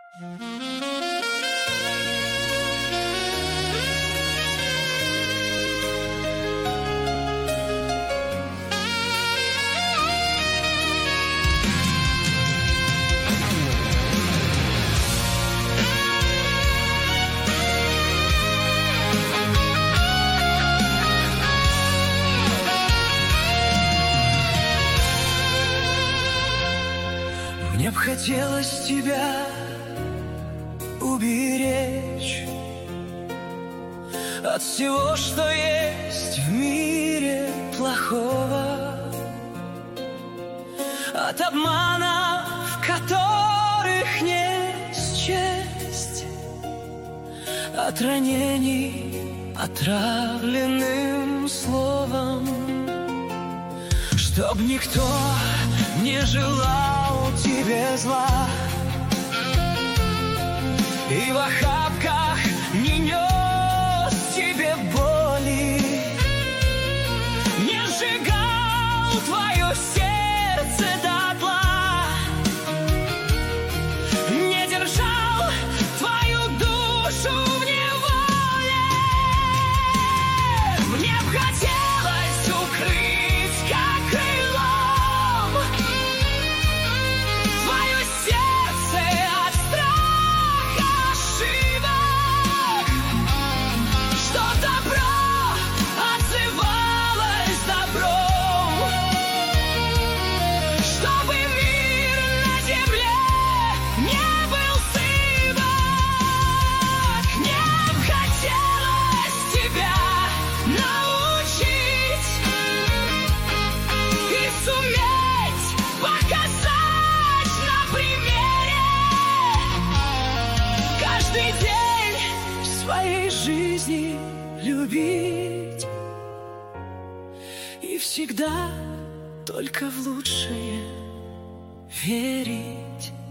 Мне б хотелось тебя уберечь от всего, что есть в мире плохого, от обманов, в которых есть честь, от ранений, отравленным словом, чтоб никто не желал тебе зла и в охапках не нес тебе боли, не сжигал твое сердце дотла, не держал твою душу в неволе. Мне б хотелось укрыть как крылом твое сердце от страха ошибок, что добро отзывалось добром, чтобы мир на земле не был сывок. Мне б хотелось тебя научить и суметь показать на примере каждый день в своей жизни любить и всегда только в лучшее верить.